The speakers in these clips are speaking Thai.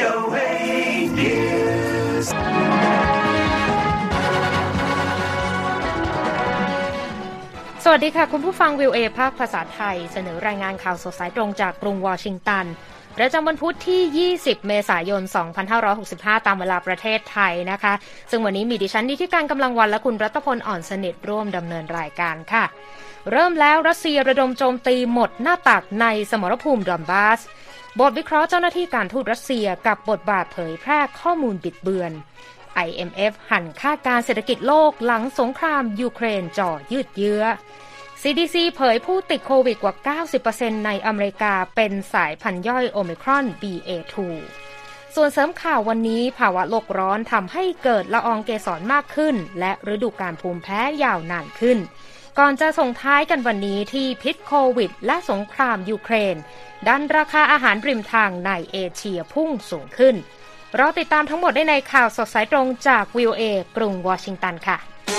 VOA News สวัสดีค่ะคุณผู้ฟัง VOA ภาคภาษาไทยเสนอรายงานข่าวสดสายตรงจากกรุงวอชิงตันประจำวันพุธที่20เมษายน2565ตามเวลาประเทศไทยนะคะซึ่งวันนี้มีดิฉันนิติการกำลังวันและคุณรัตพลอ่อนสนิทร่วมดำเนินรายการค่ะเริ่มแล้วรัสเซียระดมโจมตีหมดหน้าตักในสมรภูมิดอนบาสบทวิเคราะห์เจ้าหน้าที่การทูตรัสเซียกับบทบาทเผยแพร่ข้อมูลบิดเบือน IMF หั่นคาดการเศรษฐกิจโลกหลังสงครามยูเครนจ่อยืดเยื้อ CDC เผยผู้ติดโควิดกว่า 90% ในอเมริกาเป็นสายพันธุ์ย่อยโอไมครอน BA.2 ส่วนเสริมข่าววันนี้ภาวะโลกร้อนทำให้เกิดละอองเกสรมากขึ้นและฤดูกาลภูมิแพ้ยาวนานขึ้นก่อนจะส่งท้ายกันวันนี้ที่พิษโควิดและสงครามยูเครนดันราคาอาหารริมทางในเอเชียพุ่งสูงขึ้นเราติดตามทั้งหมดได้ในข่าวสดสายตรงจาก VOA กรุงวอชิงตันค่ะ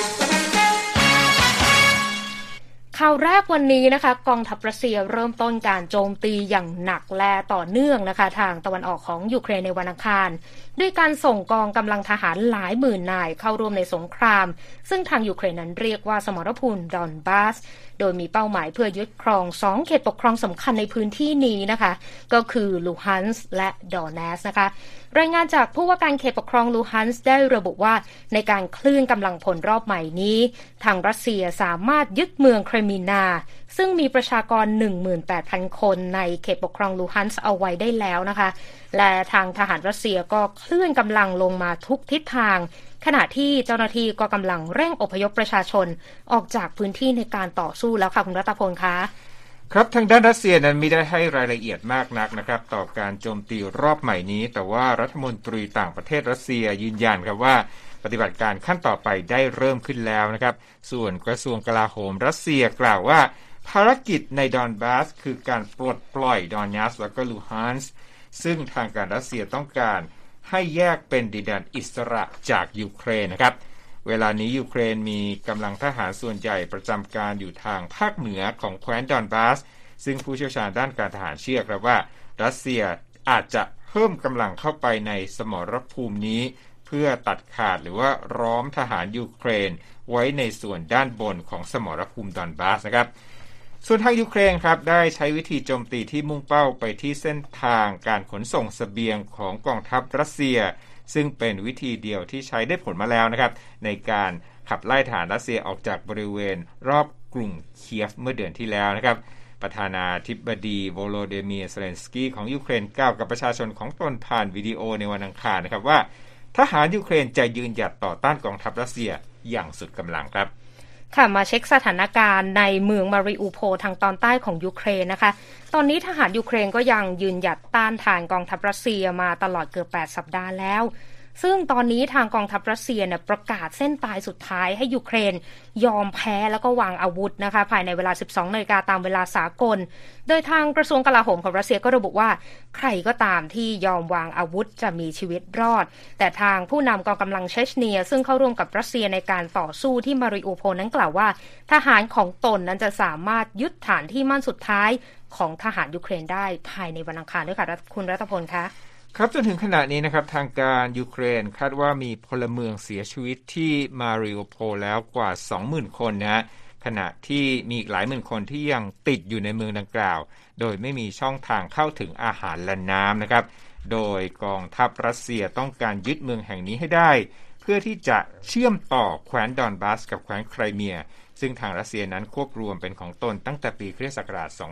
ข่าวแรกวันนี้นะคะกองทัพรัสเซียเริ่มต้นการโจมตีอย่างหนักและต่อเนื่องนะคะทางตะวันออกของยูเครนในวันอังคารด้วยการส่งกองกำลังทหารหลายหมื่นนายเข้าร่วมในสงครามซึ่งทางยูเครนนั้นเรียกว่าสมรภูมิดอนบาสโดยมีเป้าหมายเพื่อยึดครอง2เขตปกครองสำคัญในพื้นที่นี้นะคะก็คือลูฮันส์และดอนเนสนะคะรายงานจากผู้ว่าการเขตปกครองลูฮันส์ได้ระบุว่าในการเคลื่อนกำลังพลรอบใหม่นี้ทางรัสเซียสามารถยึดเมืองเครมินาซึ่งมีประชากร 18,000 คนในเขตปกครองลูฮันส์เอาไว้ได้แล้วนะคะและทางทหารรัสเซียก็เคลื่อนกำลังลงมาทุกทิศทางขณะที่เจ้าหน้าที่ก็กำลังเร่งอพยพประชาชนออกจากพื้นที่ในการต่อสู้แล้วค่ะคุณรัตพลคะครับทางด้านรัสเซียนั้นไม่ได้ให้รายละเอียดมากนักนะครับต่อการโจมตีรอบใหม่นี้แต่ว่ารัฐมนตรีต่างประเทศรัสเซียยืนยันครับว่าปฏิบัติการขั้นต่อไปได้เริ่มขึ้นแล้วนะครับส่วนกระทรวงกลาโหมรัสเซียกล่าวว่าภารกิจในดอนบาสคือการปลดปล่อยดอนยัสและก็ลูฮันส์ซึ่งทางการรัสเซียต้องการให้แยกเป็นดินแดนอิสระจากยูเครนนะครับเวลานี้ยูเครนมีกำลังทหารส่วนใหญ่ประจำการอยู่ทางภาคเหนือของแคว้นดอนบาสซึ่งผู้เชี่ยวชาญด้านการทหารเชื่อครับว่ารัสเซียอาจจะเพิ่มกำลังเข้าไปในสมรภูมินี้เพื่อตัดขาดหรือว่าล้อมทหารยูเครนไว้ในส่วนด้านบนของสมรภูมิดอนบาสนะครับส่วนทางยูเครนครับได้ใช้วิธีโจมตีที่มุ่งเป้าไปที่เส้นทางการขนส่งเสบียงของกองทัพรัสเซียซึ่งเป็นวิธีเดียวที่ใช้ได้ผลมาแล้วนะครับในการขับไล่ทหารรัสเซียออกจากบริเวณรอบกรุงเคียฟเมื่อเดือนที่แล้วนะครับประธานาธิบดีโวโลดิเมียร์ เซเลนสกี้ของยูเครนกล่าวกับประชาชนของตนผ่านวิดีโอในวันอังคารนะครับว่าทหารยูเครนจะยืนหยัดต่อต้านกองทัพรัสเซียอย่างสุดกำลังครับค่ะมาเช็คสถานการณ์ในเมืองมาริอูโพลทางตอนใต้ของยูเครนนะคะตอนนี้ทหารยูเครนก็ยังยืนหยัดต้านทานกองทัพรัสเซียมาตลอดเกือบ8สัปดาห์แล้วซึ่งตอนนี้ทางกองทัพรัสเซียเนี่ยประกาศเส้นตายสุดท้ายให้ยูเครนยอมแพ้แล้วก็วางอาวุธนะคะภายในเวลา 12 นาฬิกาตามเวลาสากลโดยทางกระทรวงกลาโหมของรัสเซียก็ระบุว่าใครก็ตามที่ยอมวางอาวุธจะมีชีวิตรอดแต่ทางผู้นำกองกำลังเชชเนียซึ่งเข้าร่วมกับรัสเซียในการต่อสู้ที่มาริอูโพลนั้นกล่าวว่าทหารของตนนั้นจะสามารถยึดฐานที่มั่นสุดท้ายของทหารยูเครนได้ภายในวันอังคารด้วยค่ะคุณรัตพลคะครับจนถึงขณะนี้นะครับทางการยูเครนคาดว่ามีพลเมืองเสียชีวิตที่มาริอูโพลแล้วกว่า 20,000 คนนะฮะขณะที่มีอีกหลายหมื่นคนที่ยังติดอยู่ในเมืองดังกล่าวโดยไม่มีช่องทางเข้าถึงอาหารและน้ำนะครับโดยกองทัพรัสเซียต้องการยึดเมืองแห่งนี้ให้ได้เพื่อที่จะเชื่อมต่อแคว้นดอนบาสกับแคว้นไครเมียซึ่งทางรัสเซียนั้นควบรวมเป็นของตนตั้งแต่ปีค.ศ.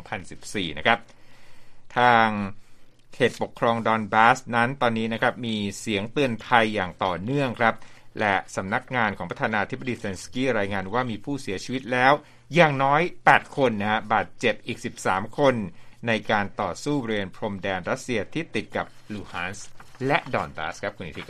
2014นะครับทางเขตปกครองดอนบาสนั้นตอนนี้นะครับมีเสียงเตือนภัยอย่างต่อเนื่องครับและสำนักงานของประธานาธิบดีเซเลนสกี้รายงานว่ามีผู้เสียชีวิตแล้วอย่างน้อย8คนนะฮะบาดเจ็บอีก13คนในการต่อสู้บริเวณพรมแดนรัสเซียที่ติดกับลูฮันส์และดอนบาสครับคุณนิติการ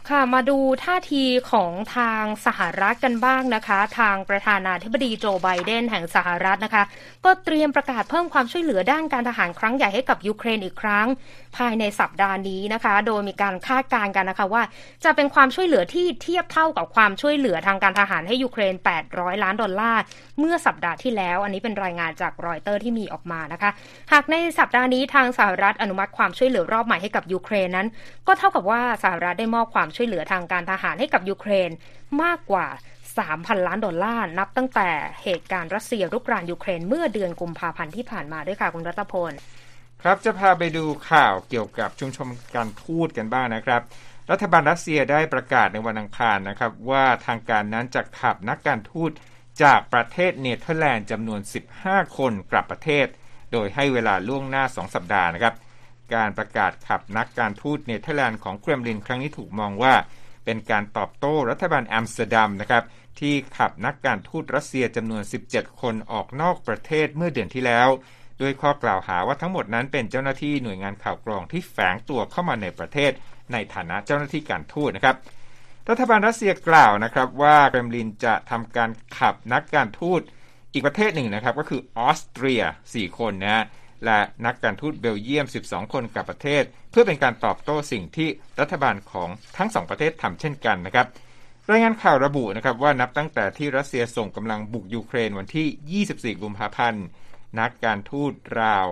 ค่ะมาดูท่าทีของทางสหรัฐกันบ้างนะคะทางประธานาธิบดีโจไบเดนแห่งสหรัฐนะคะก็เตรียมประกาศเพิ่มความช่วยเหลือด้านการทหารครั้งใหญ่ให้กับยูเครนอีกครั้งภายในสัปดาห์นี้นะคะโดยมีการคาดการณ์กันนะคะว่าจะเป็นความช่วยเหลือที่เทียบเท่ากับความช่วยเหลือทางการทหารให้ยูเครน$800 ล้านเมื่อสัปดาห์ที่แล้วอันนี้เป็นรายงานจากรอยเตอร์ที่มีออกมานะคะหากในสัปดาห์นี้ทางสหรัฐอนุมัติความช่วยเหลือรอบใหม่ให้กับยูเครนนั้นก็เท่ากับว่าสหรัฐได้มอบความช่วยเหลือทางการทหารให้กับยูเครนมากกว่า$3,000 ล้านนับตั้งแต่เหตุการณ์รัสเซียรุกรานยูเครนเมื่อเดือนกุมภาพันธ์ที่ผ่านมาด้วยค่ะคุณรัตพลครับจะพาไปดูข่าวเกี่ยวกับชุมชนการทูตกันบ้างนะครับรัฐบาลรัสเซียได้ประกาศในวันอังคารนะครับว่าทางการนั้นจะขับนักการทูตจากประเทศเนเธอร์แลนด์จำนวน15คนกลับประเทศโดยให้เวลาล่วงหน้า2สัปดาห์นะครับการประกาศขับนักการทูตเนเธอร์แลนด์ของเครมลินครั้งนี้ถูกมองว่าเป็นการตอบโต้รัฐบาลอัมสเตอร์ดัมนะครับที่ขับนักการทูตรัสเซียจำนวน17คนออกนอกประเทศเมื่อเดือนที่แล้วด้วยข้อกล่าวหาว่าทั้งหมดนั้นเป็นเจ้าหน้าที่หน่วยงานข่าวกรองที่แฝงตัวเข้ามาในประเทศในฐานะเจ้าหน้าที่การทูตนะครับรัฐบาลรัสเซียกล่าวนะครับว่าเครมลินจะทำการขับนักการทูตอีกประเทศหนึ่งนะครับก็คือออสเตรีย4คนนะและนักการทูตเบลเยียม12คนกลับประเทศเพื่อเป็นการตอบโต้สิ่งที่รัฐบาลของทั้ง2ประเทศทำเช่นกันนะครับรายงานข่าวระบุนะครับว่านับตั้งแต่ที่รัสเซียส่งกำลังบุกยูเครนวันที่24กุมภาพันธ์นักการทูตราว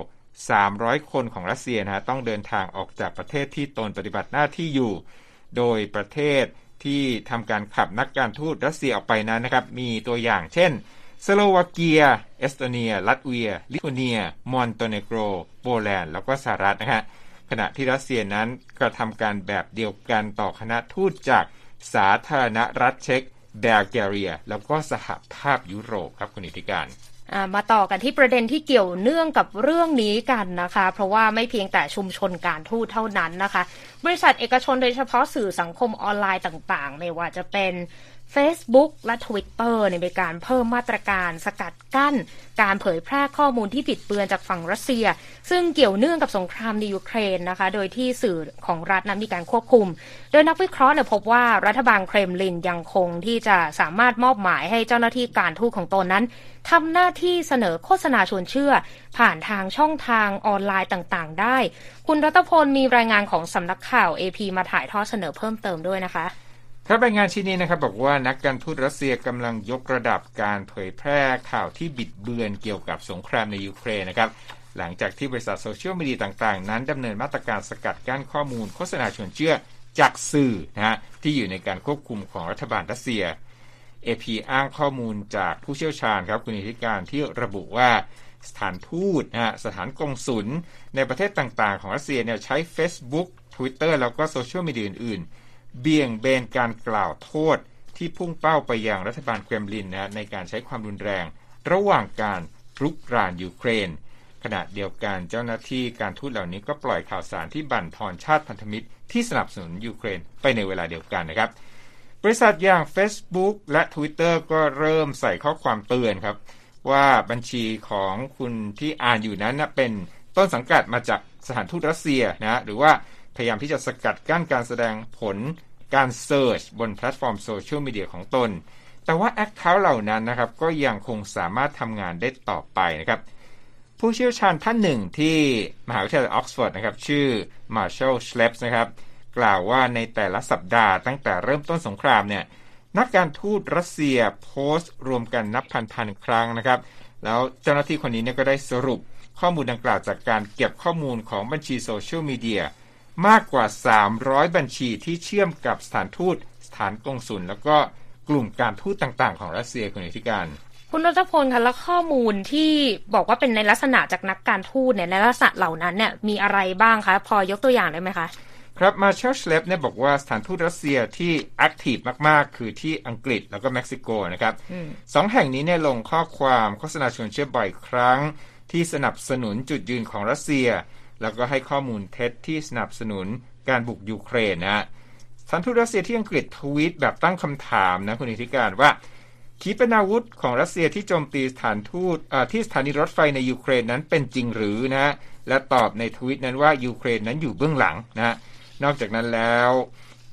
300คนของรัสเซียนะต้องเดินทางออกจากประเทศที่ตนปฏิบัติหน้าที่อยู่โดยประเทศที่ทำการขับนักการทูตรัสเซียออกไปนั้นนะครับมีตัวอย่างเช่นสโลวาเกียเอสโตเนียลัตเวียลิทัวเนียมอนโตเนโกรโปแลนด์แล้วก็สหรัฐนะฮะขณะที่รัสเซียนั้นกระทำการแบบเดียวกันต่อคณะทูตจากสาธารณรัฐเช็กบัลแกเรียแล้วก็สหภาพยุโรปครับคุณนิติการมาต่อกันที่ประเด็นที่เกี่ยวเนื่องกับเรื่องนี้กันนะคะเพราะว่าไม่เพียงแต่ชุมชนการทูตเท่านั้นนะคะบริษัทเอกชนโดยเฉพาะสื่อสังคมออนไลน์ต่างๆไม่ว่าจะเป็น Facebook และ Twitter ในการเพิ่มมาตรการสกัดกั้นการเผยแพร่ข้อมูลที่บิดเบือนจากฝั่งรัสเซียซึ่งเกี่ยวเนื่องกับสงครามในยูเครนนะคะโดยที่สื่อของรัฐนั้นมีการควบคุมโดยนักวิเคราะห์พบว่ารัฐบาลเครมลินยังคงที่จะสามารถมอบหมายให้เจ้าหน้าที่การทูตของตนนั้นทำหน้าที่เสนอโฆษณาชวนเชื่อผ่านทางช่องทางออนไลน์ต่างๆได้คุณรัตพลมีรายงานของสำนักข่าว AP มาถ่ายทอดเสนอเพิ่มเติมด้วยนะคะครับรายงานชิ้นนี้นะครับบอกว่านักการทูตรัสเซียกำลังยกระดับการเผยแพร่ข่าวที่บิดเบือนเกี่ยวกับสงครามในยูเครนนะครับหลังจากที่บริษัทโซเชียลมีเดียต่างๆนั้นดำเนินมาตรการสกัดกั้นข้อมูลโฆษณาชวนเชื่อจากสื่อนะฮะที่อยู่ในการควบคุมของรัฐบาลรัสเซีย AP อ้างข้อมูลจากผู้เชี่ยวชาญครับคุณนิติการที่ระบุว่าสถานทูตนะฮะสถานกงสุลในประเทศต่างๆของรัสเซียเนี่ยใช้ Facebook Twitter แล้วก็โซเชียลมีเดียอื่นๆเบี่ยงเบนการกล่าวโทษที่พุ่งเป้าไปยังรัฐบาลเครมลินนะในการใช้ความรุนแรงระหว่างการรุกรานยูเครนขณะเดียวกันเจ้าหน้าที่การทูตเหล่านี้ก็ปล่อยข่าวสารที่บั่นทอนชาติพันธมิตรที่สนับสนุนยูเครนไปในเวลาเดียวกันนะครับบริษัทอย่าง Facebook และ Twitter ก็เริ่มใส่ข้อความเตือนครับว่าบัญชีของคุณที่อ่านอยู่นั้นนะเป็นต้นสังกัดมาจากสถานทูตรัสเซียนะหรือว่าพยายามที่จะสกัดกั้นการแสดงผลการเซิร์ชบนแพลตฟอร์มโซเชียลมีเดียของตนแต่ว่าแอคเคาท์เหล่านั้นนะครับก็ยังคงสามารถทำงานได้ต่อไปนะครับผู้เชี่ยวชาญท่านหนึ่งที่มหาวิทยาลัยออกซฟอร์ดนะครับชื่อมาร์แชล ชเลปส์นะครับกล่าวว่าในแต่ละสัปดาห์ตั้งแต่เริ่มต้นสงครามเนี่ยนักการทูตรัสเซียโพสต์รวมกันนับพันครั้งนะครับแล้วเจ้าหน้าที่คนนี้เนี่ยก็ได้สรุปข้อมูลดังกล่าวจากการเก็บข้อมูลของบัญชีโซเชียลมีเดียมากกว่า300บัญชีที่เชื่อมกับสถานทูตสถานกงสุลแล้วก็กลุ่มการทูตต่างๆของรัสเซียคุณนิติการคุณรัชพลคะแล้วข้อมูลที่บอกว่าเป็นในลักษณะจากนักการทูตเนี่ยในลักษณะเหล่านั้นเนี่ยมีอะไรบ้างคะพอยกตัวอย่างได้ไหมคะครับมาร์แชล ชเลปเนี่ยบอกว่าสถานทูตรัสเซียที่แอคทีฟมากๆคือที่อังกฤษแล้วก็เม็กซิโกนะครับ2แห่งนี้เนี่ยลงข้อความโฆษณาชวนเชื่อบ่อยครั้งที่สนับสนุนจุดยืนของรัสเซียแล้วก็ให้ข้อมูลเท็จที่สนับสนุนการบุกยูเครนนะสถานทูตรัสเซียที่อังกฤษทวีตแบบตั้งคำถามนะคุณนิติการว่าขีปนาวุธของรัสเซียที่โจมตีสถานทูตที่สถานีรถไฟในยูเครนนั้นเป็นจริงหรือนะและตอบในทวีตนั้นว่ายูเครนนั้นอยู่เบื้องหลังนะนอกจากนั้นแล้ว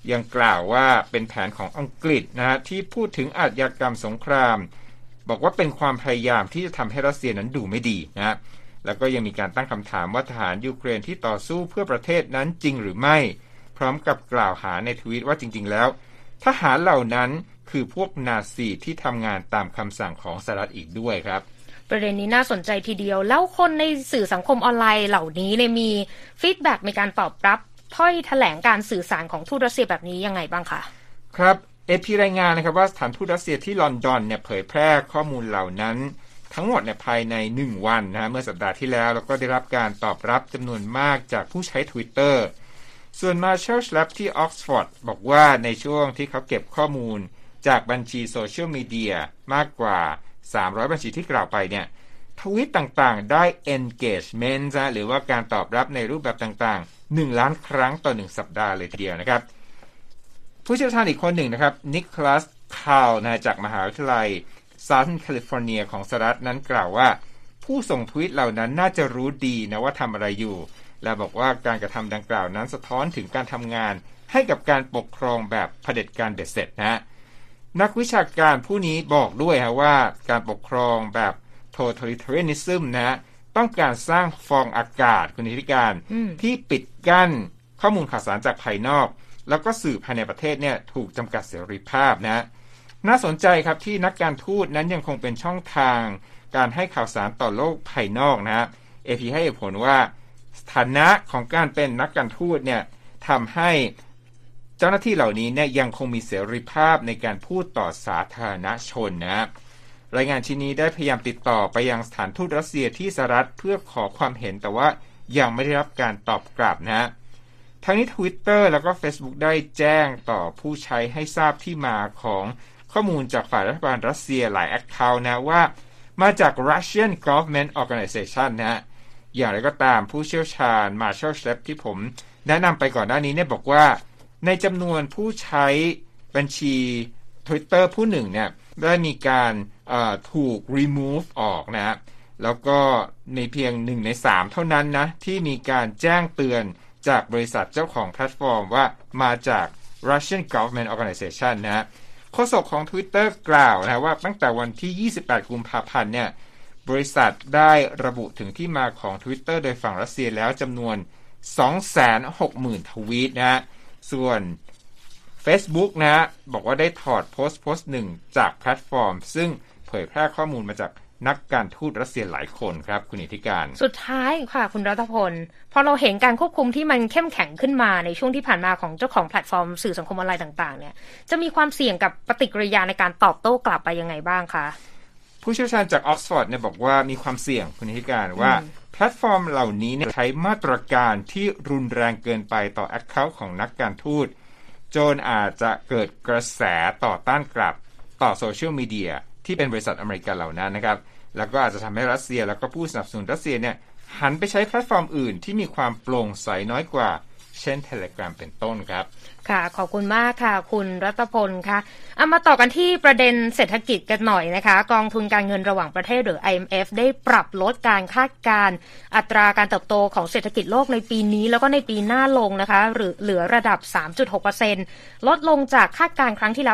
ยังกล่าวว่าเป็นแผนของอังกฤษนะฮะที่พูดถึงอาชญากรรมสงครามบอกว่าเป็นความพยายามที่จะทำให้รัสเซียนั้นดูไม่ดีนะแล้วก็ยังมีการตั้งคำถามว่าทหารยูเครนที่ต่อสู้เพื่อประเทศนั้นจริงหรือไม่พร้อมกับกล่าวหาในทวีตว่าจริงๆแล้วทหารเหล่านั้นคือพวกนาซีที่ทำงานตามคำสั่งของสหรัฐอีกด้วยครับประเด็นนี้น่าสนใจทีเดียวแล้วคนในสื่อสังคมออนไลน์เหล่านี้เนี่ยมีฟีดแบ็กในการตอบรับถ้อยแถลงการสื่อสารของทูตรัสเซียแบบนี้ยังไงบ้างคะครับAP รายงานนะครับว่าสถานทูตรัสเซียที่ลอนดอนเนี่ยเผยแพร่ข้อมูลเหล่านั้นทั้งหมดเนี่ยภายใน1วันนะเมื่อสัปดาห์ที่แล้วก็ได้รับการตอบรับจำนวนมากจากผู้ใช้ Twitter ส่วน Marshall Lab ที่ Oxford บอกว่าในช่วงที่เขาเก็บข้อมูลจากบัญชีโซเชียลมีเดียมากกว่า300บัญชีที่กล่าวไปเนี่ยทวีตต่างๆได้ engagement หรือว่าการตอบรับในรูปแบบต่างๆ1ล้านครั้งต่อ1สัปดาห์เลยทีเดียวนะครับผู้เชี่ยวชาญอีกคนหนึ่งนะครับนิโคลัสคาลจากมหาวิทยาลัยSouthern California ของสหรัฐนั้นกล่าวว่าผู้ส่งทวีตเหล่านั้นน่าจะรู้ดีนะว่าทำอะไรอยู่และบอกว่าการกระทำดังกล่าวนั้นสะท้อนถึงการทำงานให้กับการปกครองแบบเผด็จการเบ็ดเสร็จนะนักวิชาการผู้นี้บอกด้วยว่าการปกครองแบบ totalitarianism ต้องการสร้างฟองอากาศคุณธิการที่ปิดกั้นข้อมูลข่าวสารจากภายนอกแล้วก็สื่อภายในประเทศเนี่ยถูกจำกัดเสรีภาพน่าสนใจครับที่นักการทูตนั้นยังคงเป็นช่องทางการให้ข่าวสารต่อโลกภายนอกAP ให้เหตุผลว่าสถานะของการเป็นนักการทูตเนี่ยทำให้เจ้าหน้าที่เหล่านี้เนี่ยยังคงมีเสรีภาพในการพูดต่อสาธารณชนรายงานชิ้นนี้ได้พยายามติดต่อไปยังสถานทูตรัสเซียที่สหรัฐเพื่อขอความเห็นแต่ว่ายังไม่ได้รับการตอบกลับทั้งนี้ Twitter แล้วก็ Facebook ได้แจ้งต่อผู้ใช้ให้ทราบที่มาของข้อมูลจากฝ่ายรัฐบาลรัสเซียหลาย account ว่ามาจาก Russian Government Organization อย่างไรก็ตามผู้เชี่ยวชาญ Marshall Lab ที่ผมแนะนำไปก่อนหน้านี้เนี่ยบอกว่าในจำนวนผู้ใช้บัญชี Twitter ผู้หนึ่งเนี่ยได้มีการถูก remove ออกแล้วก็ในเพียง1ใน3เท่านั้นที่มีการแจ้งเตือนจากบริษัทเจ้าของแพลตฟอร์มว่ามาจาก Russian Government Organization โฆษกของ Twitter กล่าวว่าตั้งแต่วันที่28กุมภาพันธ์เนี่ยบริษัทได้ระบุถึงที่มาของ Twitter โดยฝั่งรัสเซียแล้วจำนวน 260,000 ทวีตส่วน Facebook บอกว่าได้ถอดโพสต์หนึ่งจากแพลตฟอร์มซึ่งเผยแพร่ข้อมูลมาจากนักการทูตรัสเซียหลายคนครับคุณอิทธิการสุดท้ายค่ะคุณรัตพลพอเราเห็นการควบคุมที่มันเข้มแข็งขึ้นมาในช่วงที่ผ่านมาของเจ้าของแพลตฟอร์มสื่อสังคมออนไลน์ต่างๆเนี่ยจะมีความเสี่ยงกับปฏิกิริยาในการตอบโต้กลับไปยังไงบ้างคะผู้เชี่ยวชาญจากออกซฟอร์ดเนี่ยบอกว่ามีความเสี่ยงคุณอิทธิการว่าแพลตฟอร์มเหล่านี้เนี่ยใช้มาตรการที่รุนแรงเกินไปต่อแอคเคาท์ของนักการทูตจนอาจจะเกิดกระแสต่อต้านกลับต่อโซเชียลมีเดียที่เป็นบริษัทอเมริกันเหล่านั้นนะครับแล้วก็อาจจะทำให้รัสเซียแล้วก็ผู้สนับสนุนรัสเซียเนี่ยหันไปใช้แพลตฟอร์มอื่นที่มีความโปร่งใสน้อยกว่าเช่น Telegram เป็นต้นครับค่ะขอบคุณมากค่ะคุณรัตพลค่ะเอามาต่อกันที่ประเด็นเศรษฐกิจกันหน่อยนะคะกองทุนการเงินระหว่างประเทศหรือ IMF ได้ปรับลดการคาดการณ์อัตราการเติบโตของเศรษฐกิจโลกในปีนี้แล้วก็ในปีหน้าลงนะคะเหลือระดับ 3.6% ลดลงจากคาดการณ์ครั้งที่แล้ว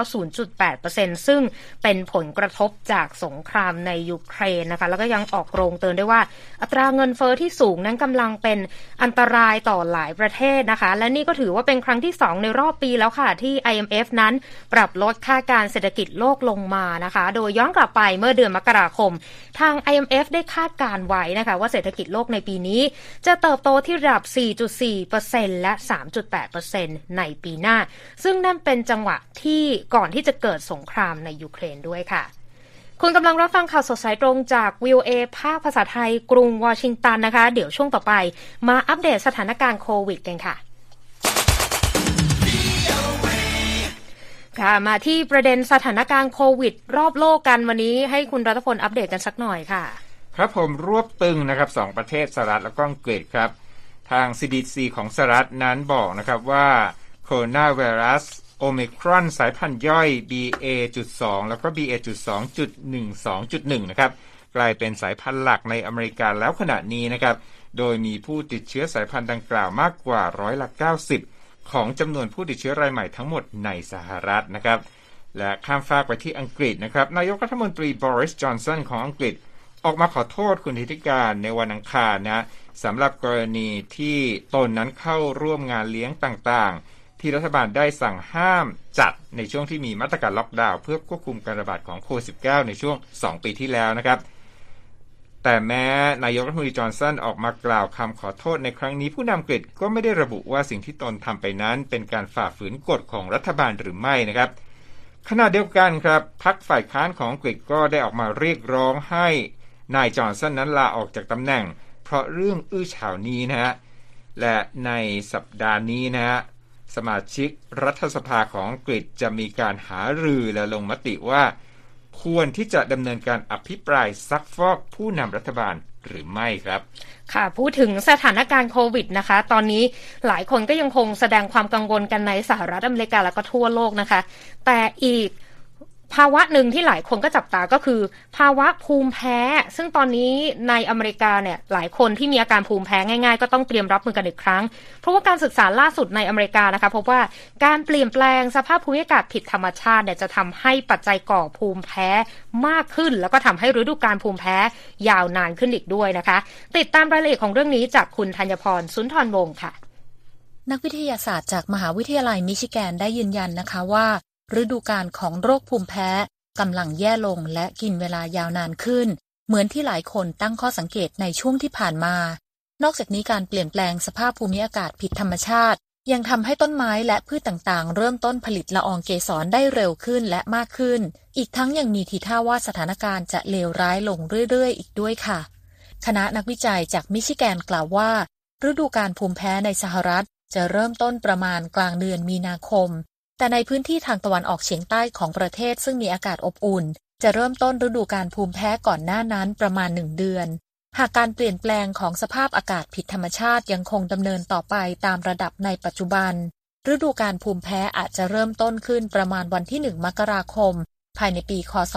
0.8% ซึ่งเป็นผลกระทบจากสงครามในยูเครนนะคะแล้วก็ยังออกโรงเตือนด้วยว่าอัตราเงินเฟ้อที่สูงนั้นกำลังเป็นอันตรายต่อหลายประเทศนะคะและนี่ก็ถือว่าเป็นครั้งที่2ในรอบปีแล้วค่ะที่ IMF นั้นปรับลดคาดการณ์เศรษฐกิจโลกลงมานะคะโดยย้อนกลับไปเมื่อเดือนมกราคมทาง IMF ได้คาดการณ์ไว้นะคะว่าเศรษฐกิจโลกในปีนี้จะเติบโตที่ระดับ 4.4% และ 3.8% ในปีหน้าซึ่งนั่นเป็นจังหวะที่ก่อนที่จะเกิดสงครามในยูเครนด้วยค่ะคุณกำลังรับฟังข่าวสดสายตรงจาก VOA ภาคภาษาไทยกรุงวอชิงตันนะคะเดี๋ยวช่วงต่อไปมาอัปเดตสถานการณ์โควิดกันค่ะค่ะมาที่ประเด็นสถานการณ์โควิดรอบโลกกันวันนี้ให้คุณรัตพลอัปเดตกันสักหน่อยค่ะครับผมรวบตึงนะครับ2ประเทศสหรัฐและก็อังกฤษครับทาง CDC ของสหรัฐนั้นบอกนะครับว่าโคโรนาไวรัสโอมิครอนสายพันธุ์ย่อย BA.2 แล้วก็ BA.2.12.1 นะครับกลายเป็นสายพันธุ์หลักในอเมริกาแล้วขณะนี้นะครับโดยมีผู้ติดเชื้อสายพันธุ์ดังกล่าวมากกว่า90%ขของจำนวนผู้ติดเชื้อรายใหม่ทั้งหมดในสหรัฐนะครับและข้ามฟากไปที่อังกฤษนะครับนายกรัฐมนตรีบริส จอนสันของอังกฤษออกมาขอโทษคุณธิติการในวันอังคารนะสำหรับกรณีที่ตนนั้นเข้าร่วมงานเลี้ยงต่างๆที่รัฐบาลได้สั่งห้ามจัดในช่วงที่มีมาตรการล็อกดาวน์เพื่อควบคุมการระบาดของโควิด -19 ในช่วง2 ปีที่แล้วนะครับแต่แม้นายกรัฐมนตรีจอห์นสันออกมากล่าวคำขอโทษในครั้งนี้ผู้นำอังกฤษก็ไม่ได้ระบุว่าสิ่งที่ตนทำไปนั้นเป็นการฝ่าฝืนกฎของรัฐบาลหรือไม่นะครับขณะเดียวกันครับพรรคฝ่ายค้านของอังกฤษก็ได้ออกมาเรียกร้องให้นายจอห์นสันนั้นลาออกจากตำแหน่งเพราะเรื่องอื้อฉาวนี้นะฮะและในสัปดาห์นี้นะฮะสมาชิกรัฐสภาของอังกฤษจะมีการหารือและลงมติว่าควรที่จะดำเนินการอภิปรายซักฟอกผู้นำรัฐบาลหรือไม่ครับค่ะพูดถึงสถานการณ์โควิดนะคะตอนนี้หลายคนก็ยังคงแสดงความกังวลกันในสหรัฐอเมริกาและก็ทั่วโลกนะคะแต่อีกภาวะหนึ่งที่หลายคนก็จับตาก็คือภาวะภูมิแพ้ซึ่งตอนนี้ในอเมริกาเนี่ยหลายคนที่มีอาการภูมิแพ้ง่ายๆก็ต้องเตรียมรับมือกันอีกครั้งเพราะว่าการศึกษาล่าสุดในอเมริกานะคะพบว่าการเปลี่ยนแปลงสภาพภูมิอากาศผิดธรรมชาติเนี่ยจะทำให้ปัจจัยก่อภูมิแพ้มากขึ้นแล้วก็ทำให้ฤดูกาลภูมิแพ้ยาวนานขึ้นอีกด้วยนะคะติดตามรายละเอียดของเรื่องนี้จากคุณธัญพร สุนทรวงศ์ค่ะนักวิทยาศาสตร์จากมหาวิทยาลัยมิชิแกนได้ยืนยันนะคะว่าฤดูกาลของโรคภูมิแพ้กำลังแย่ลงและกินเวลายาวนานขึ้นเหมือนที่หลายคนตั้งข้อสังเกตในช่วงที่ผ่านมานอกจากนี้การเปลี่ยนแปลงสภาพภูมิอากาศผิดธรรมชาติยังทำให้ต้นไม้และพืชต่างๆเริ่มต้นผลิตละอองเกสรได้เร็วขึ้นและมากขึ้นอีกทั้งยังมีทีท่าว่าสถานการณ์จะเลวร้ายลงเรื่อยๆอีกด้วยค่ะคณะนักวิจัยจากมิชิแกนกล่าวว่าฤดูกาลภูมิแพ้ในสหรัฐจะเริ่มต้นประมาณกลางเดือนมีนาคมแต่ในพื้นที่ทางตะวันออกเฉียงใต้ของประเทศซึ่งมีอากาศอบอุ่นจะเริ่มต้นฤดูกาลภูมิแพ้ก่อนหน้านั้นประมาณ1 เดือนหากการเปลี่ยนแปลงของสภาพอากาศผิดธรรมชาติยังคงดำเนินต่อไปตามระดับในปัจจุบันฤดูกาลภูมิแพ้อาจจะเริ่มต้นขึ้นประมาณวันที่1 มกราคมภายในปีค.ศ.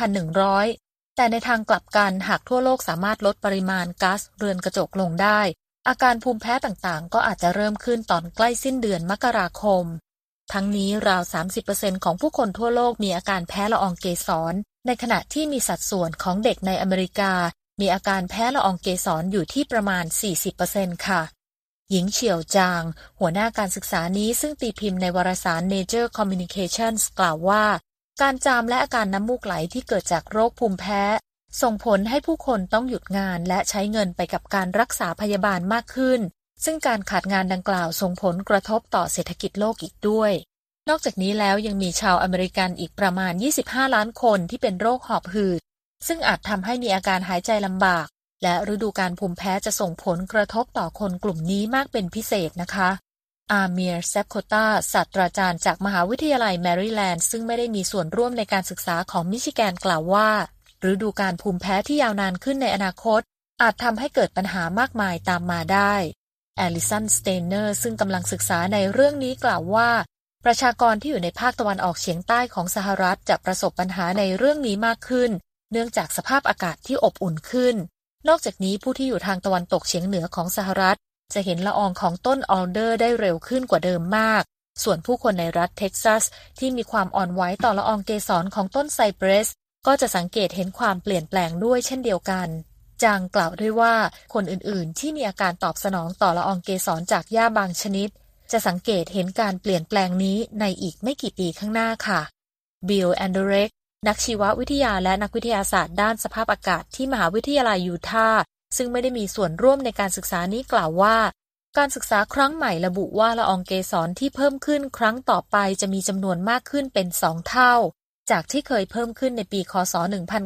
2100แต่ในทางกลับกันหากทั่วโลกสามารถลดปริมาณก๊าซเรือนกระจกลงได้อาการภูมิแพ้ต่างๆก็อาจจะเริ่มขึ้นตอนใกล้สิ้นเดือนมกราคมทั้งนี้ราว 30% ของผู้คนทั่วโลกมีอาการแพ้ละอองเกสรในขณะที่มีสัดส่วนของเด็กในอเมริกามีอาการแพ้ละอองเกสรอยู่ที่ประมาณ 40% ค่ะหญิงเฉียวจางหัวหน้าการศึกษานี้ซึ่งตีพิมพ์ในวารสาร Nature Communications กล่าวว่าการจามและอาการน้ำมูกไหลที่เกิดจากโรคภูมิแพ้ส่งผลให้ผู้คนต้องหยุดงานและใช้เงินไปกับการรักษาพยาบาลมากขึ้นซึ่งการขาดงานดังกล่าวส่งผลกระทบต่อเศรษฐกิจโลกอีกด้วยนอกจากนี้แล้วยังมีชาวอเมริกันอีกประมาณ25 ล้านคนที่เป็นโรคหอบหืดซึ่งอาจทำให้มีอาการหายใจลำบากและฤดูกาลภูมิแพ้จะส่งผลกระทบต่อคนกลุ่มนี้มากเป็นพิเศษนะคะอาเมียร์ แซปโคตาศาสตราจารย์จากมหาวิทยาลัยแมริแลนด์ซึ่งไม่ได้มีส่วนร่วมในการศึกษาของมิชิแกนกล่าวว่าฤดูกาลภูมิแพ้ที่ยาวนานขึ้นในอนาคตอาจทำให้เกิดปัญหามากมายตามมาได้แอลิสัน สเตเนอร์ซึ่งกำลังศึกษาในเรื่องนี้กล่าวว่าประชากรที่อยู่ในภาคตะวันออกเฉียงใต้ของสหรัฐจะประสบปัญหาในเรื่องนี้มากขึ้นเนื่องจากสภาพอากาศที่อบอุ่นขึ้นนอกจากนี้ผู้ที่อยู่ทางตะวันตกเฉียงเหนือของสหรัฐจะเห็นละอองของต้นออลเดอร์ได้เร็วขึ้นกว่าเดิมมากส่วนผู้คนในรัฐเท็กซัสที่มีความอ่อนไหวต่อละอองเกสรของต้นไซเปรสก็จะสังเกตเห็นความเปลี่ยนแปลงด้วยเช่นเดียวกันจางกล่าวด้วยว่าคนอื่นๆที่มีอาการตอบสนองต่อละอองเกสรจากหญ้าบางชนิดจะสังเกตเห็นการเปลี่ยนแปลงนี้ในอีกไม่กี่ปีข้างหน้าค่ะบิล แอนเดเรกนักชีววิทยาและนักวิทยาศาสตร์ด้านสภาพอากาศที่มหาวิทยาลัยยูทาห์ซึ่งไม่ได้มีส่วนร่วมในการศึกษานี้กล่าวว่าการศึกษาครั้งใหม่ระบุว่าละอองเกสรที่เพิ่มขึ้นครั้งต่อไปจะมีจำนวนมากขึ้นเป็น2 เท่าจากที่เคยเพิ่มขึ้นในปีค.ศ.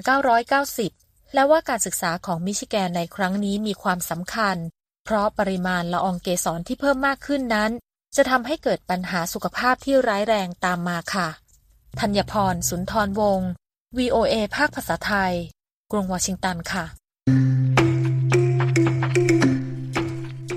1990และว่าการศึกษาของมิชิแกนในครั้งนี้มีความสำคัญเพราะปริมาณละอองเกสรที่เพิ่มมากขึ้นนั้นจะทำให้เกิดปัญหาสุขภาพที่ร้ายแรงตามมาค่ะธัญพร สุนทรวงศ์ VOA ภาคภาษาไทยกรุงวอชิงตันค่ะ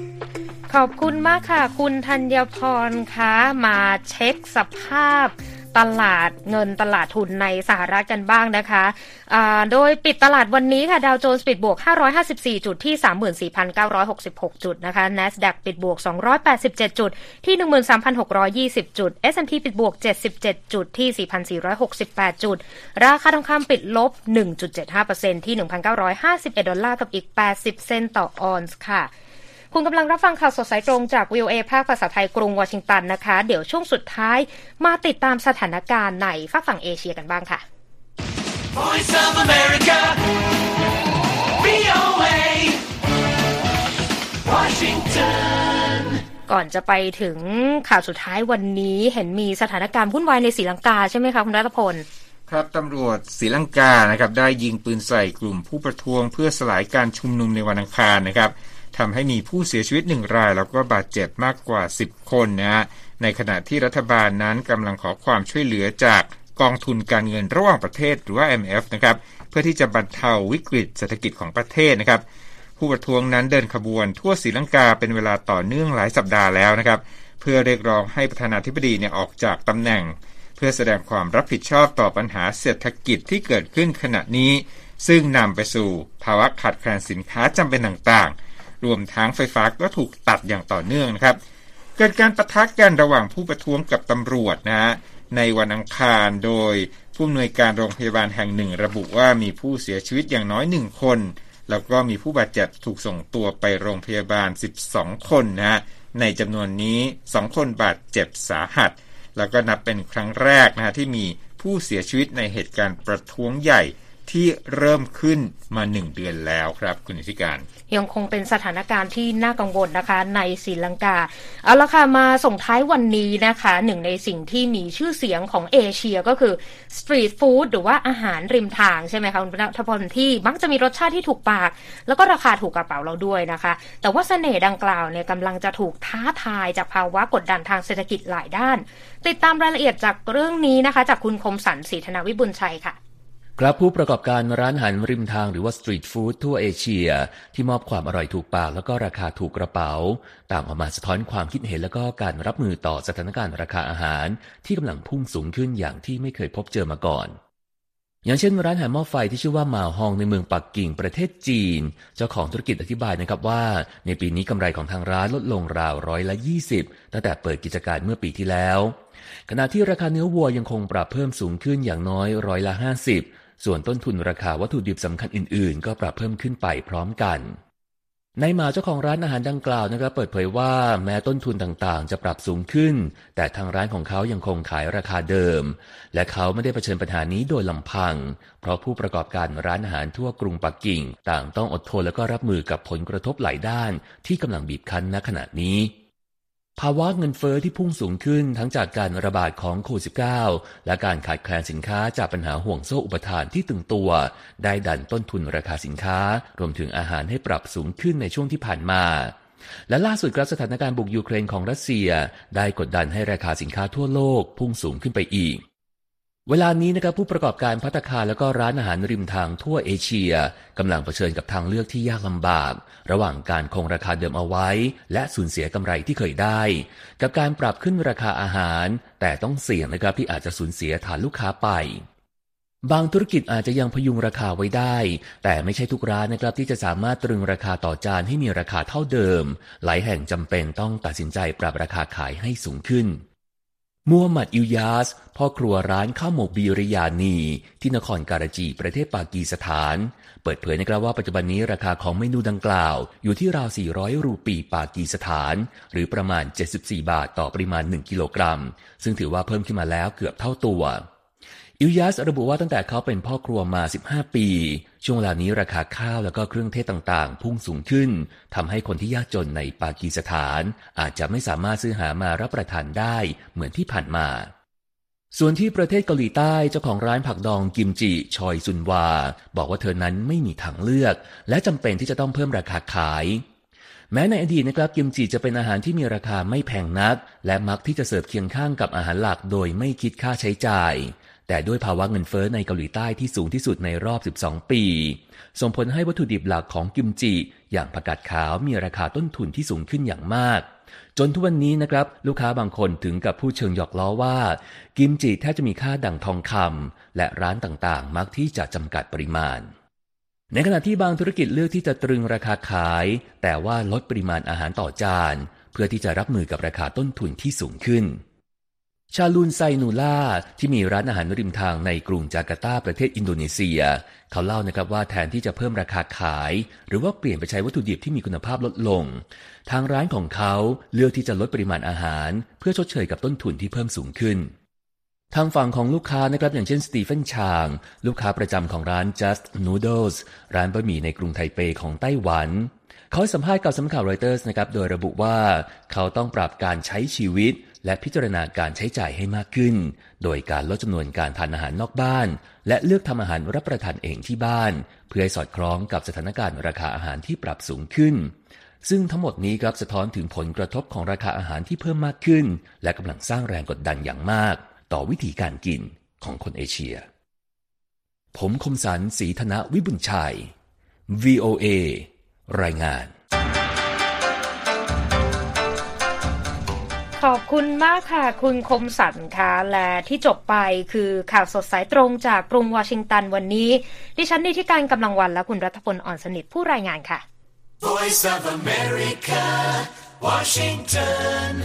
ขอบคุณมากค่ะคุณธัญพรคะมาเช็คสภาพตลาดเงินตลาดทุนในสหรัฐกันบ้างนะคะโดยปิดตลาดวันนี้ค่ะดาวโจนส์ปิดบวก554จุดที่ 34,966 จุดนะคะ NASDAQ ปิดบวก287จุดที่ 13,620 จุด S&P ปิดบวก77จุดที่ 4,468 จุดราคาทองคำปิดลบ 1.75% ที่ 1,951 ดอลลาร์กับอีก80เซนต์ต่อออนซ์ค่ะคุณกำลังรับฟังข่าวสดสายตรงจาก VOA ภาคภาษาไทยกรุงวอชิงตันนะคะเดี๋ยวช่วงสุดท้ายมาติดตามสถานการณ์ในฝั่งเอเชียกันบ้างค่ะ Voice of America VOA Washington ก่อนจะไปถึงข่าวสุดท้ายวันนี้เห็นมีสถานการณ์วุ่นวายในศรีลังกาใช่ไหมคะคุณรัตพลครับตำรวจศรีลังกานะครับได้ยิงปืนใส่กลุ่มผู้ประท้วงเพื่อสลายการชุมนุมในวันอังคารนะครับทำให้มีผู้เสียชีวิต1รายแล้วก็บาดเจ็บมากกว่า10คนนะฮะในขณะที่รัฐบาลนั้นกำลังขอความช่วยเหลือจากกองทุนการเงินระหว่างประเทศหรือว่า IMF นะครับเพื่อที่จะบรรเทาวิกฤตเศรษฐกิจของประเทศนะครับผู้ประท้วงนั้นเดินขบวนทั่วศรีลังกาเป็นเวลาต่อเนื่องหลายสัปดาห์แล้วนะครับเพื่อเรียกร้องให้ประธานาธิบดีเนี่ยออกจากตำแหน่งเพื่อแสดงความรับผิดชอบต่อปัญหาเศรษฐกิจที่เกิดขึ้นขณะนี้ซึ่งนำไปสู่ภาวะขาดแคลนสินค้าจำเป็นต่างๆรวมทั้งไฟฟ้าก็ถูกตัดอย่างต่อเนื่องนะครับเกิดการปะทะกันระหว่างผู้ประท้วงกับตำรวจนะฮะในวันอังคารโดยผู้อำนวยการโรงพยาบาลแห่งหนึ่งระบุว่ามีผู้เสียชีวิตอย่างน้อย1คนแล้วก็มีผู้บาดเจ็บถูกส่งตัวไปโรงพยาบาล12คนนะฮะในจำนวนนี้2คนบาดเจ็บสาหัสแล้วก็นับเป็นครั้งแรกนะฮะที่มีผู้เสียชีวิตในเหตุการณ์ประท้วงใหญ่ที่เริ่มขึ้นมา1เดือนแล้วครับคุณนิติการยังคงเป็นสถานการณ์ที่น่ากังวลนะคะในศรีลังกาเอาละค่ะมาส่งท้ายวันนี้นะคะหนึ่งในสิ่งที่มีชื่อเสียงของเอเชียก็คือสตรีทฟู้ดหรือว่าอาหารริมทางใช่ไหมคะคุณณัฐพลที่มักจะมีรสชาติที่ถูกปากแล้วก็ราคาถูกกระเป๋าเราด้วยนะคะแต่ว่าเสน่ห์ดังกล่าวเนี่ยกำลังจะถูกท้าทายจากภาวะกดดันทางเศรษฐกิจหลายด้านติดตามรายละเอียดจากเรื่องนี้นะคะจากคุณคมสันต์ศรีธนาวิบุญชัยค่ะครับผู้ประกอบการร้านอาหารริมทางหรือว่าสตรีทฟู้ดทั่วเอเชียที่มอบความอร่อยถูกปากแล้วก็ราคาถูกกระเป๋าต่างออกมาสะท้อนความคิดเห็นแล้วก็การรับมือต่อสถานการณ์ราคาอาหารที่กำลังพุ่งสูงขึ้นอย่างที่ไม่เคยพบเจอมาก่อนอย่างเช่นร้านอาหารหม้อไฟที่ชื่อว่าหม่าฮองในเมืองปักกิ่งประเทศจีนเจ้าของธุรกิจอธิบายนะครับว่าในปีนี้กำไรของทางร้านลดลงราว20%ตั้งแต่เปิดกิจการเมื่อปีที่แล้วขณะที่ราคาเนื้อวัวยังคงปรับเพิ่มสูงขึ้นอย่างน้อย50%ส่วนต้นทุนราคาวัตถุดิบสำคัญอื่นๆก็ปรับเพิ่มขึ้นไปพร้อมกันนายหมาเจ้าของร้านอาหารดังกล่าวนะครับเปิดเผยว่าแม้ต้นทุนต่างๆจะปรับสูงขึ้นแต่ทางร้านของเขายังคงขายราคาเดิมและเขาไม่ได้เผชิญปัญหานี้โดยลำพังเพราะผู้ประกอบการร้านอาหารทั่วกรุงปักกิ่งต่างต้องอดทนและก็รับมือกับผลกระทบหลายด้านที่กำลังบีบคั้นณขณะนี้ภาวะเงินเฟ้อที่พุ่งสูงขึ้นทั้งจากการระบาดของโควิด -19 และการขาดแคลนสินค้าจากปัญหาห่วงโซ่อุปทานที่ตึงตัวได้ดันต้นทุนราคาสินค้ารวมถึงอาหารให้ปรับสูงขึ้นในช่วงที่ผ่านมาและล่าสุดครับสถานการณ์บุกยูเครนของรัสเซียได้กดดันให้ราคาสินค้าทั่วโลกพุ่งสูงขึ้นไปอีกเวลานี้นะครับผู้ประกอบการภัตตาคารและก็ร้านอาหารริมทางทั่วเอเชียกำลังเผชิญกับทางเลือกที่ยากลำบากระหว่างการคงราคาเดิมเอาไว้และสูญเสียกำไรที่เคยได้กับการปรับขึ้นราคาอาหารแต่ต้องเสี่ยงนะครับที่อาจจะสูญเสียฐานลูกค้าไปบางธุรกิจอาจจะยังพยุงราคาไว้ได้แต่ไม่ใช่ทุกร้านนะครับที่จะสามารถตรึงราคาต่อจานให้มีราคาเท่าเดิมหลายแห่งจำเป็นต้องตัดสินใจปรับราคาขายให้สูงขึ้นมูฮัมหมัดอิลยาสพ่อครัวร้านข้าวหมกบิริยานีที่นครการาจีประเทศปากีสถานเปิดเผยนะครับว่าปัจจุบันนี้ราคาของเมนูดังกล่าวอยู่ที่ราว400รูปีปากีสถานหรือประมาณ74บาทต่อปริมาณ1กิโลกรัมซึ่งถือว่าเพิ่มขึ้นมาแล้วเกือบเท่าตัวอิลยาสระบุว่าตั้งแต่เขาเป็นพ่อครัวมา15ปีช่วงเวลานี้ราคาข้าวและก็เครื่องเทศต่างๆพุ่งสูงขึ้นทำให้คนที่ยากจนในปากีสถานอาจจะไม่สามารถซื้อหามารับประทานได้เหมือนที่ผ่านมาส่วนที่ประเทศเกาหลีใต้เจ้าของร้านผักดองกิมจิชอยซุนวาบอกว่าเธอนั้นไม่มีทางเลือกและจำเป็นที่จะต้องเพิ่มราคาขายแม้ในอดีตนะครับกิมจิจะเป็นอาหารที่มีราคาไม่แพงนักและมักที่จะเสิร์ฟเคียงข้างกับอาหารหลักโดยไม่คิดค่าใช้จ่ายแต่ด้วยภาวะเงินเฟ้อในเกาหลีใต้ที่สูงที่สุดในรอบ12ปีส่งผลให้วัตถุดิบหลักของกิมจิอย่างผักกาดขาวมีราคาต้นทุนที่สูงขึ้นอย่างมากจนทุกวันนี้นะครับลูกค้าบางคนถึงกับพูดเชิงหยอกล้อว่ากิมจิแทบจะมีค่าดั่งทองคำและร้านต่างๆมักที่จะจำกัดปริมาณในขณะที่บางธุรกิจเลือกที่จะตรึงราคาขายแต่ว่าลดปริมาณอาหารต่อจานเพื่อที่จะรับมือกับราคาต้นทุนที่สูงขึ้นชาลูนไซนูล่าที่มีร้านอาหารริมทางในกรุงจาการ์ตาประเทศอินโดนีเซียเขาเล่านะครับว่าแทนที่จะเพิ่มราคาขายหรือว่าเปลี่ยนไปใช้วัตถุดิบที่มีคุณภาพลดลงทางร้านของเขาเลือกที่จะลดปริมาณอาหารเพื่อชดเชยกับต้นทุนที่เพิ่มสูงขึ้นทางฝั่งของลูกค้านะครับอย่างเช่นสตีเฟนชางลูกค้าประจำของร้าน Just Noodles ร้านบะหมี่ในกรุงไทเปของไต้หวันเขาสัมภาษณ์กับสำนักข่าวรอยเตอร์สนะครับโดยระบุว่าเขาต้องปรับการใช้ชีวิตและพิจารณาการใช้จ่ายให้มากขึ้นโดยการลดจำนวนการทานอาหารนอกบ้านและเลือกทำอาหารรับประทานเองที่บ้านเพื่อให้สอดคล้องกับสถานการณ์ราคาอาหารที่ปรับสูงขึ้นซึ่งทั้งหมดนี้ครับสะท้อนถึงผลกระทบของราคาอาหารที่เพิ่มมากขึ้นและกำลังสร้างแรงกดดันอย่างมากต่อวิธีการกินของคนเอเชียผมคมสันต์ ศรีธนวิบุญชัย VOA รายงานขอบคุณมากค่ะคุณคมสันต์ค่ะและที่จบไปคือข่าวสดสายตรงจากกรุงวอชิงตันวันนี้ดิฉันนิติการกำลังวันและคุณรัฐพลอ่อนสนิทผู้รายงานค่ะ Voice of America, Washington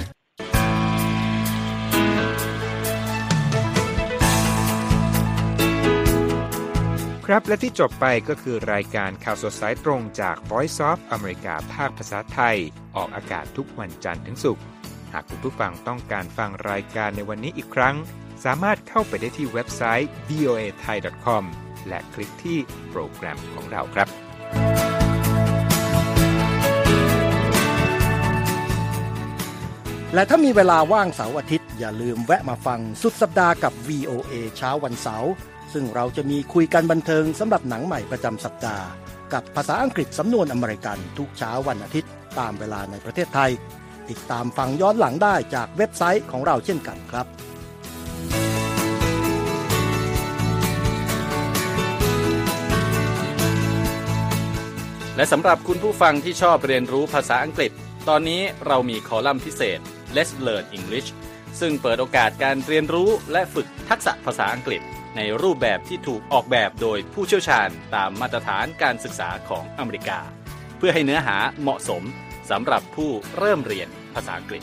ครับและที่จบไปก็คือรายการข่าวสดสายตรงจาก Voice of America ภาคภาษาไทยออกอากาศทุกวันจันทร์ถึงศุกร์หากคุณผู้ฟังต้องการฟังรายการในวันนี้อีกครั้งสามารถเข้าไปได้ที่เว็บไซต์ voathai.com และคลิกที่โปรแกรมของเราครับและถ้ามีเวลาว่างเสาร์อาทิตย์อย่าลืมแวะมาฟังสุดสัปดาห์กับ VOA เช้าวันเสาร์ซึ่งเราจะมีคุยกันบันเทิงสำหรับหนังใหม่ประจำสัปดาห์กับภาษาอังกฤษสำนวนอเมริกันทุกเช้าวันอาทิตย์ตามเวลาในประเทศไทยติดตามฟังย้อนหลังได้จากเว็บไซต์ของเราเช่นกันครับและสำหรับคุณผู้ฟังที่ชอบเรียนรู้ภาษาอังกฤษตอนนี้เรามีคอลัมน์พิเศษ Let's Learn English ซึ่งเปิดโอกาสการเรียนรู้และฝึกทักษะภาษาอังกฤษในรูปแบบที่ถูกออกแบบโดยผู้เชี่ยวชาญตามมาตรฐานการศึกษาของอเมริกาเพื่อให้เนื้อหาเหมาะสมสำหรับผู้เริ่มเรียนภาษาอังกฤษ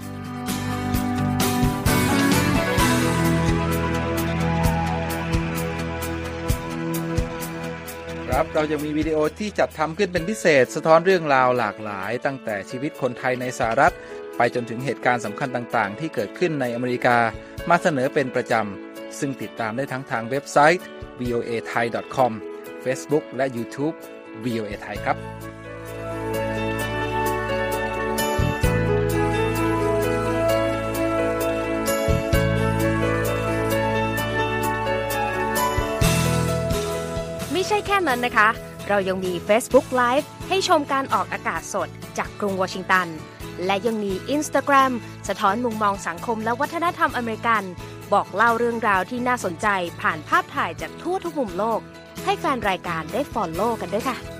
ครับเรายังมีวิดีโอที่จัดทำขึ้นเป็นพิเศษสะท้อนเรื่องราวหลากหลายตั้งแต่ชีวิตคนไทยในสหรัฐไปจนถึงเหตุการณ์สำคัญต่างๆที่เกิดขึ้นในอเมริกามาเสนอเป็นประจำซึ่งติดตามได้ทั้งทางเว็บไซต์ voathai.com Facebook และ YouTube VOA Thai ครับไม่ใช่แค่นั้นนะคะเรายังมี Facebook Live ให้ชมการออกอากาศสดจากกรุงวอชิงตันและยังมี Instagram สะท้อนมุมมองสังคมและวัฒนธรรมอเมริกันบอกเล่าเรื่องราวที่น่าสนใจผ่านภาพถ่ายจากทั่วทุกมุมโลกให้แฟนรายการได้ follow กันด้วยค่ะ